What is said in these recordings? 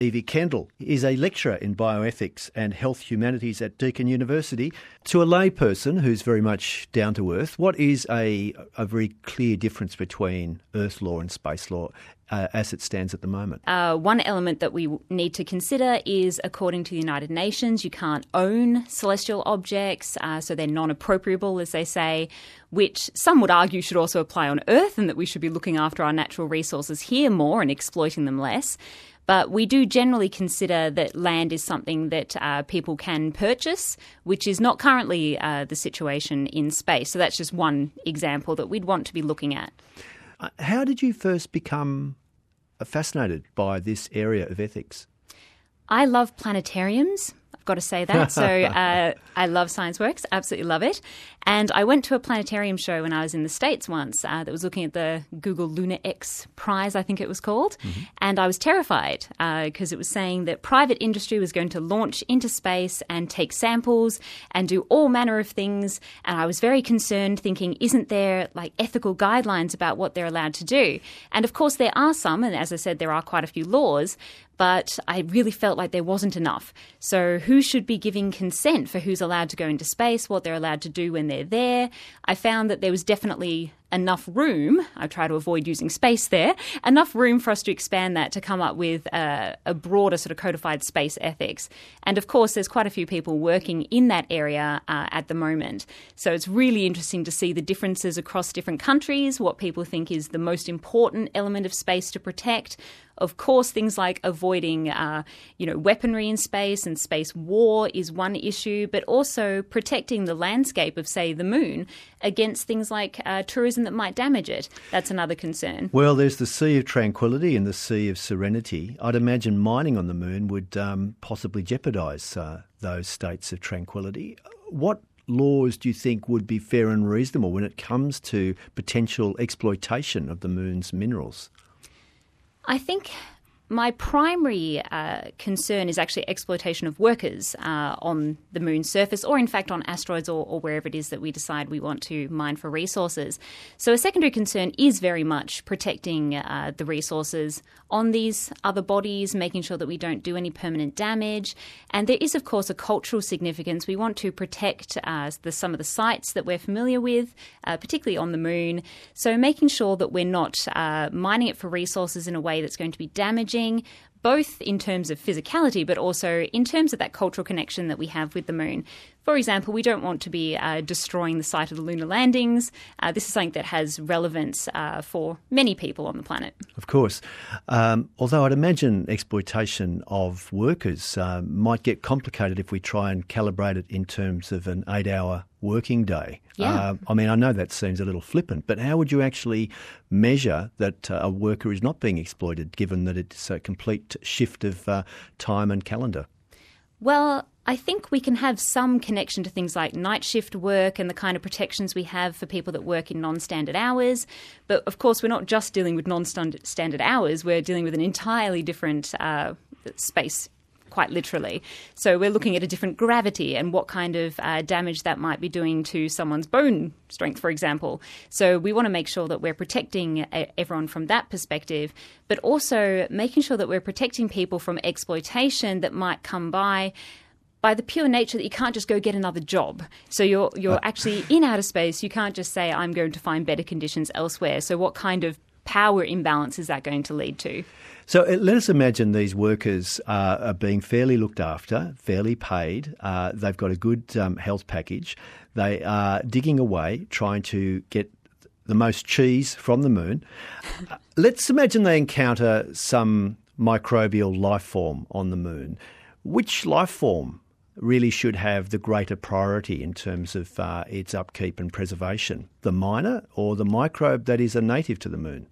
Evie Kendall is a lecturer in bioethics and health humanities at Deakin University. To a layperson who's very much down to earth, what is a very clear difference between Earth law and space law as it stands at the moment? One element that we need to consider is, according to the United Nations, you can't own celestial objects, so they're non-appropriable, as they say, which some would argue should also apply on Earth, and that we should be looking after our natural resources here more and exploiting them less. But we do generally consider that land is something that people can purchase, which is not currently the situation in space. So that's just one example that we'd want to be looking at. How did you first become fascinated by this area of ethics? I love planetariums. I've got to say that. So I love ScienceWorks, absolutely love it. And I went to a planetarium show when I was in the States once that was looking at the Google Lunar X Prize, I think it was called. Mm-hmm. And I was terrified because it was saying that private industry was going to launch into space and take samples and do all manner of things. And I was very concerned, thinking, isn't there like ethical guidelines about what they're allowed to do? And of course there are some, and as I said, there are quite a few laws, but I really felt like there wasn't enough. So who should be giving consent for who's allowed to go into space, what they're allowed to do when they're there? I found that there was definitely enough room, I try to avoid using space there, enough room for us to expand that to come up with a broader sort of codified space ethics. And of course, there's quite a few people working in that area at the moment. So it's really interesting to see the differences across different countries, what people think is the most important element of space to protect. Of course, things like avoiding, weaponry in space and space war is one issue, but also protecting the landscape of, say, the moon against things like tourism that might damage it. That's another concern. Well, there's the Sea of Tranquility and the Sea of Serenity. I'd imagine mining on the moon would possibly jeopardise those states of tranquility. What laws do you think would be fair and reasonable when it comes to potential exploitation of the moon's minerals? I think my primary concern is actually exploitation of workers on the moon's surface, or in fact on asteroids or wherever it is that we decide we want to mine for resources. So a secondary concern is very much protecting the resources on these other bodies, making sure that we don't do any permanent damage. And there is, of course, a cultural significance. We want to protect some of the sites that we're familiar with, particularly on the moon. So making sure that we're not mining it for resources in a way that's going to be damaging, both in terms of physicality, but also in terms of that cultural connection that we have with the moon. For example, we don't want to be destroying the site of the lunar landings. This is something that has relevance for many people on the planet. Of course. Although I'd imagine exploitation of workers might get complicated if we try and calibrate it in terms of an 8-hour working day. Yeah. I know that seems a little flippant, but how would you actually measure that a worker is not being exploited, given that it's a complete shift of time and calendar? Well, I think we can have some connection to things like night shift work and the kind of protections we have for people that work in non-standard hours. But of course, we're not just dealing with non-standard hours. We're dealing with an entirely different space, quite literally. So we're looking at a different gravity and what kind of damage that might be doing to someone's bone strength, for example. So we want to make sure that we're protecting everyone from that perspective, but also making sure that we're protecting people from exploitation that might come by the pure nature that you can't just go get another job. So you're actually in outer space. You can't just say, I'm going to find better conditions elsewhere. So what kind of power imbalance is that going to lead to? So let us imagine these workers are being fairly looked after, fairly paid. They've got a good health package. They are digging away, trying to get the most cheese from the moon. Let's imagine they encounter some microbial life form on the moon. Which life form really should have the greater priority in terms of its upkeep and preservation? The miner or the microbe that is a native to the moon?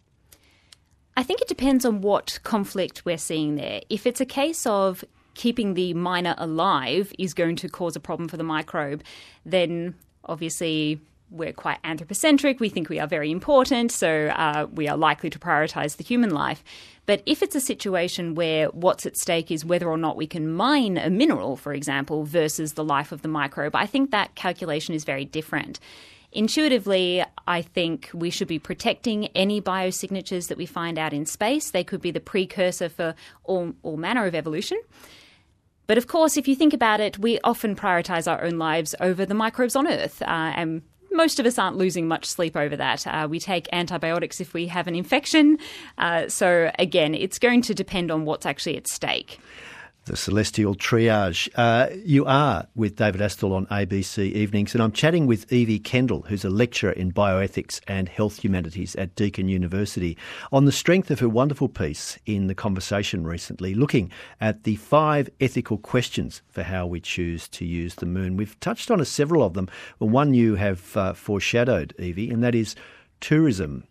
I think it depends on what conflict we're seeing there. If it's a case of keeping the miner alive is going to cause a problem for the microbe, then obviously we're quite anthropocentric. We think we are very important, so we are likely to prioritise the human life. But if it's a situation where what's at stake is whether or not we can mine a mineral, for example, versus the life of the microbe, I think that calculation is very different. intuitively, I think we should be protecting any biosignatures that we find out in space. They could be the precursor for all manner of evolution. But of course, if you think about it, we often prioritise our own lives over the microbes on Earth. And most of us aren't losing much sleep over that. We take antibiotics if we have an infection. So again, it's going to depend on what's actually at stake. The Celestial Triage. You are with David Astle on ABC Evenings, and I'm chatting with Evie Kendall, who's a lecturer in bioethics and health humanities at Deakin University, on the strength of her wonderful piece in The Conversation recently, looking at the 5 ethical questions for how we choose to use the moon. We've touched on several of them. Well, one you have foreshadowed, Evie, and that is tourism.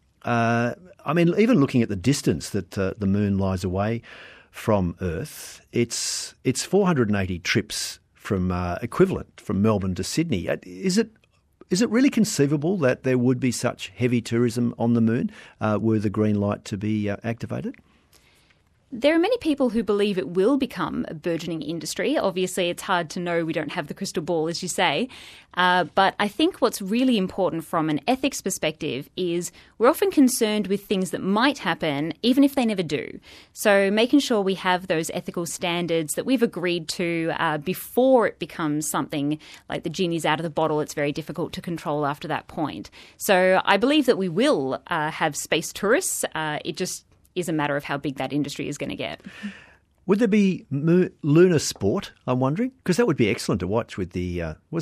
Even looking at the distance that the moon lies away from Earth, it's 480 trips from equivalent from Melbourne to Sydney. Is it really conceivable that there would be such heavy tourism on the moon were the green light to be activated? There are many people who believe it will become a burgeoning industry. Obviously, it's hard to know. We don't have the crystal ball, as you say. But I think what's really important from an ethics perspective is we're often concerned with things that might happen, even if they never do. So making sure we have those ethical standards that we've agreed to before it becomes something like the genie's out of the bottle. It's very difficult to control after that point. So I believe that we will have space tourists. It just is a matter of how big that industry is going to get. Would there be lunar sport, I'm wondering? Because that would be excellent to watch with the,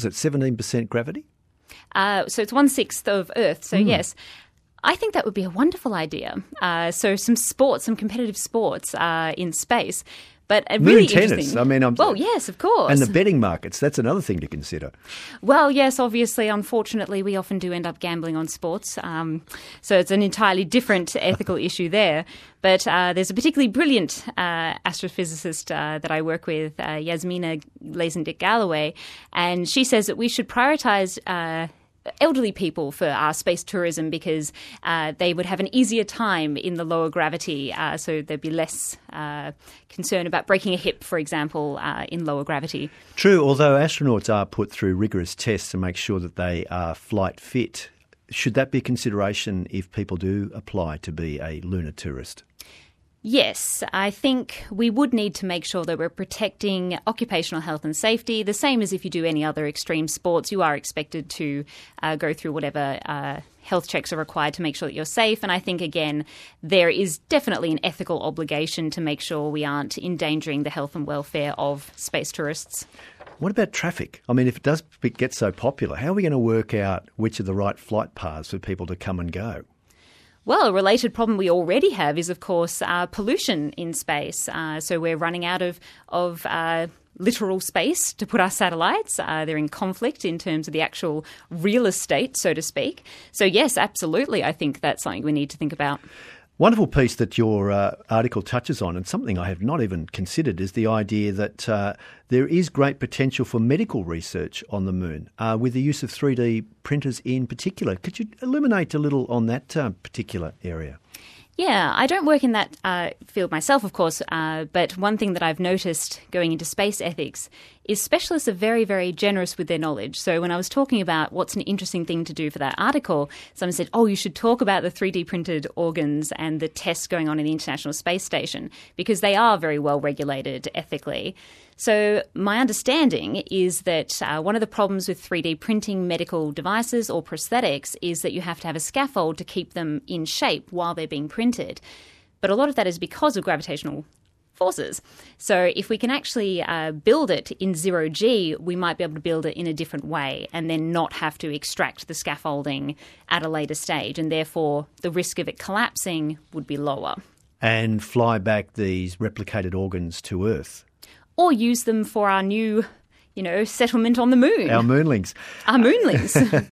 17% gravity? So it's 1/6 of Earth, so yes. I think that would be a wonderful idea. So some competitive sports in space. But really tennis. interesting. Well, yes, of course. And the betting markets, that's another thing to consider. Well, yes, obviously, unfortunately, we often do end up gambling on sports. So it's an entirely different ethical issue there. But there's a particularly brilliant astrophysicist that I work with, Yasmina Lazendick-Galloway, and she says that we should prioritise elderly people for our space tourism because they would have an easier time in the lower gravity, so there'd be less concern about breaking a hip, for example, in lower gravity. True, although astronauts are put through rigorous tests to make sure that they are flight fit. Should that be a consideration if people do apply to be a lunar tourist? Yes, I think we would need to make sure that we're protecting occupational health and safety, the same as if you do any other extreme sports. You are expected to go through whatever health checks are required to make sure that you're safe. And I think, again, there is definitely an ethical obligation to make sure we aren't endangering the health and welfare of space tourists. What about traffic? I mean, if it does get so popular, how are we going to work out which are the right flight paths for people to come and go? Well, a related problem we already have is, of course, pollution in space. So we're running out of literal space to put our satellites. They're in conflict in terms of the actual real estate, so to speak. So yes, absolutely, I think that's something we need to think about. Wonderful piece that your article touches on, and something I have not even considered, is the idea that there is great potential for medical research on the moon with the use of 3D printers in particular. Could you illuminate a little on that particular area? Yeah, I don't work in that field myself, of course, but one thing that I've noticed going into space ethics is specialists are very, very generous with their knowledge. So when I was talking about what's an interesting thing to do for that article, someone said, you should talk about the 3D printed organs and the tests going on in the International Space Station, because they are very well regulated ethically. So my understanding is that one of the problems with 3D printing medical devices or prosthetics is that you have to have a scaffold to keep them in shape while they're being printed. But a lot of that is because of gravitational forces. So if we can actually build it in 0G, we might be able to build it in a different way and then not have to extract the scaffolding at a later stage. And therefore, the risk of it collapsing would be lower. And fly back these replicated organs to Earth. Or use them for our new, settlement on the moon. Our moonlings. Our moonlings.